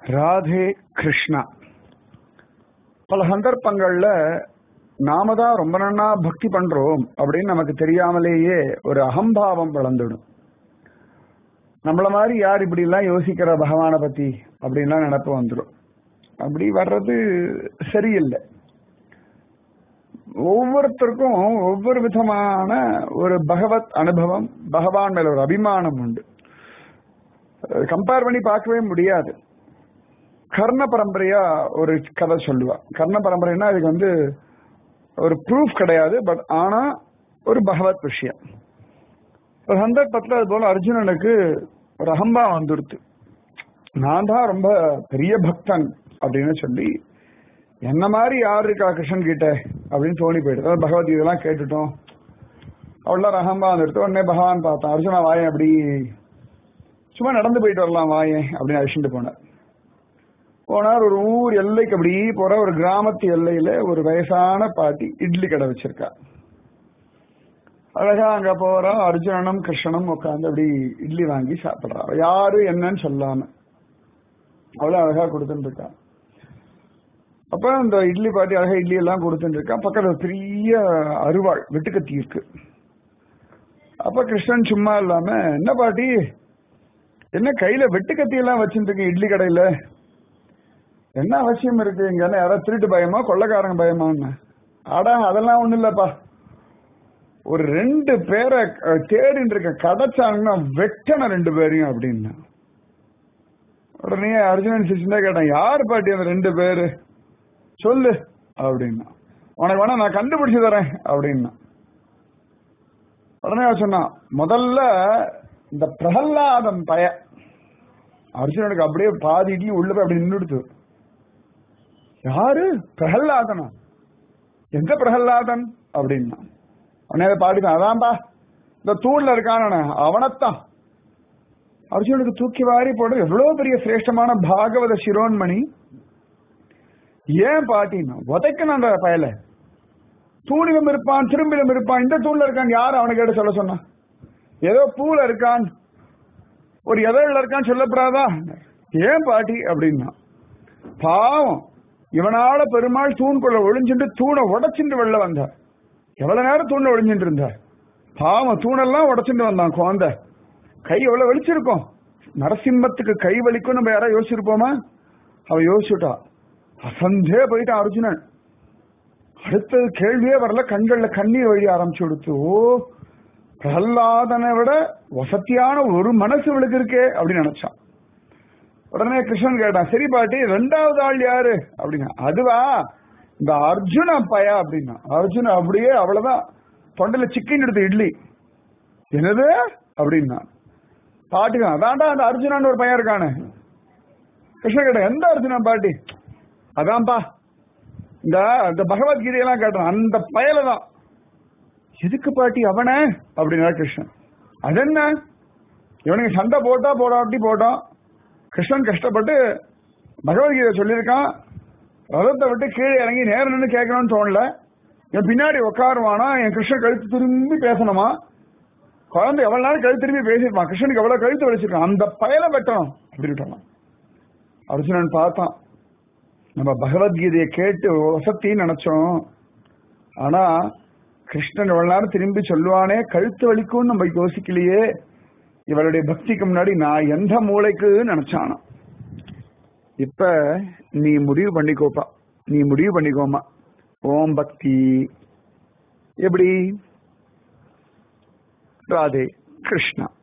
ராதே கிருஷ்ணா. பல சந்தர்ப்பங்கள்ல நாம தான் ரொம்ப நன்னா பக்தி பண்றோம் அப்படின்னு நமக்கு தெரியாமலேயே ஒரு அகம்பாவம் வளர்ந்துடும். நம்மள மாதிரி யார் இப்படி எல்லாம் யோசிக்கிற பகவானை பத்தி அப்படின்லாம் நினைப்பு வந்துடும். அப்படி வர்றது சரியில்லை. ஒவ்வொருத்தருக்கும் ஒவ்வொரு விதமான ஒரு பகவத் அனுபவம், பகவான் மேல ஒரு அபிமானம் உண்டு. கம்பேர் பண்ணி பார்க்கவே முடியாது. கர்ண பரம்பரையா ஒரு கதை சொல்லுவா. கர்ண பரம்பரைன்னா அதுக்கு ஒரு ப்ரூஃப் கிடையாது, பட் ஆனா ஒரு பகவத் விஷயம். ஒரு சந்தர்ப்பத்தில் அது போல அர்ஜுனனுக்கு ஒரு அகம்பா வந்துடுத்து. நான் தான் ரொம்ப பெரிய பக்தன் அப்படின்னு சொல்லி, என்ன மாதிரி யார் இருக்கா கிருஷ்ணன் கிட்ட அப்படின்னு தோணி போயிட்டு, பகவத்கீதெல்லாம் கேட்டுட்டோம், அவ்வளோ அகம்பா வந்துடுத்து. உடனே பகவான் பார்த்தான், அர்ஜுனா வாயன் அப்படி சும்மா நடந்து போயிட்டு வரலாம் வாயன் அப்படின்னு அழிச்சுட்டு போனார். ஒரு ஊர் எல்லைக்கு அப்படி போற ஒரு கிராமத்து எல்லையில ஒரு வயசான பாட்டி இட்லி கடை வச்சிருக்கா. அழகா அங்க போறா. அர்ஜுனனும் கிருஷ்ணனும் உட்காந்து அப்படி இட்லி வாங்கி சாப்பிடுறா. யாரு என்னன்னு சொல்லாம அவ்வளவு அழகா கொடுத்துட்டு இருக்கா. அப்ப அந்த இட்லி பாட்டி அழகா இட்லி எல்லாம் கொடுத்துட்டு இருக்கா. பக்கத்துல பெரிய அருவாள் வெட்டுக்கத்தி இருக்கு. அப்ப கிருஷ்ணன் சும்மா இல்லாம, என்ன பாட்டி என்ன கையில வெட்டுக்கத்தி எல்லாம் வச்சுட்டு இருக்கு இட்லி கடையில, என்ன அவசியம் இருக்கு? இங்க யாராவது திருட்டு பயமா கொள்ளைக்காரங்க பயமான்னு? ஆடா அதெல்லாம் ஒண்ணு இல்லப்பா, ஒரு 2 பேரை தேடிட்டு இருக்க, கிடைச்சாங்கன்னா வெட்டணும் 2 பேரையும் அப்படின்னு. உடனே அர்ஜுனன் சிரிச்சுதான் கேட்டான், யாரு பாட்டி அந்த 2 பேரு சொல்லு அப்படின்னா. உனக்கு வேணா நான் கண்டுபிடிச்சு தரேன் அப்படின்னா. உடனே சொன்னான், முதல்ல இந்த பிரகல்லாதன் பய. அர்ஜுனனுக்கு அப்படியே பாதி இட்லி உள்ள போய் அப்படி நின்றுடுத்து. யாரு? பிரகல்லாதனா? எந்த பிரகல்லாதன் அப்படின்னா. உடனே பாடிதான், அதான்பா இந்த தூண்ல இருக்கான அவனத்தான். அர்ஜுனுக்கு தூக்கி வாரி போடுறது எவ்வளவு பெரிய சிரேஷ்டமான பாகவத சிரோன்மணி. ஏன் பாட்டின்னா, உதைக்கணும் அந்த பயல. தூணிலும் இருப்பான், திரும்பிலும் இருப்பான், இந்த தூண்ல இருக்கான் யாரு அவனுக்கு கேட்டு சொல்ல சொன்னான்? ஏதோ பூல இருக்கான், ஒரு எதழில் இருக்கான்னு சொல்லப்படாதா? ஏன் பாட்டி அப்படின்னா. பாவம், இவனால பெருமாள் தூண்குள்ள ஒளிஞ்சுட்டு தூணை உடைச்சிட்டு வெளில வந்தார். எவ்வளவு நேரம் தூண்ல ஒளிஞ்சிட்டு இருந்தார். பாவம், தூணெல்லாம் உடைச்சிட்டு வந்தான் குழந்தை. கை எவ்வளவு வலிச்சிருக்கும். நரசிம்மத்துக்கு கை வலிக்கும் நம்ம யாராவது யோசிச்சிருப்போமா? அவ யோசிச்சுட்டா. அசந்தே போயிட்டான் அர்ஜுனன். அடுத்தது கேள்வியே வரல, கண்கள்ல கண்ணீர் வழி ஆரம்பிச்சு கொடுத்து. ஓ, பிரகல்லாதனை விட வசதியான ஒரு மனசு இவளுக்கு இருக்கே அப்படின்னு நினைச்சான். உடனே கிருஷ்ணன் கேட்டான், சரி பாட்டி 2வது ஆள் யாரு அப்படின்னா. அதுவா இந்த அர்ஜுன பயா அப்படின்னா. அர்ஜுன அப்படியே அவ்வளவுதான் தொண்டையில சிக்கன் எடுத்து இட்லி. என்னது அப்படின்னா. பாட்டிதான், அதான்டா அந்த அர்ஜுனான்னு ஒரு பையன் இருக்கானு. கிருஷ்ணன் கேட்டான், எந்த அர்ஜுனா பாட்டி? அதான்பா இந்த பகவத்கீதையெல்லாம் கேட்டான் அந்த பயல தான். எதுக்கு பாட்டி அவன அப்படின்னா கிருஷ்ணன். அது என்ன, இவனுக்கு சண்டை போட்டா போடாட்டி போட்டான். கிருஷ்ணன் கஷ்டப்பட்டு பகவத்கீதை சொல்லியிருக்கான். ரதத்தை விட்டு கீழே இறங்கி நேரம் நின்று கேட்கணும்னு தோணல. என் பின்னாடி உட்காருவானா, என் கிருஷ்ணன் கழுத்து திரும்பி பேசணுமா? குழந்தை எவ்வளவு நாள் கழுத்து திரும்பி பேசியிருப்பான், கிருஷ்ணனுக்கு எவ்வளவு கழுத்து வலிச்சிருக்கான், அந்த பயலை வெட்டணும் அப்படின்னு. அர்ஜுனன் பார்த்தான், நம்ம பகவத்கீதையை கேட்டு வசத்தின்னு நினைச்சோம், ஆனா கிருஷ்ணன் எவ்வளவு நேரம் திரும்பி சொல்லுவானே கழுத்து வலிக்கும்னு நம்ம யோசிக்கலையே. இவளுடைய பக்திக்கு முன்னாடி நான் எந்த மூளைக்கு நினைச்சானா. இப்ப நீ முடிவு பண்ணிக்கோப்பா, நீ முடிவு பண்ணிக்கோமா. ஓம் பக்தி எப்படி? ராதே கிருஷ்ணா.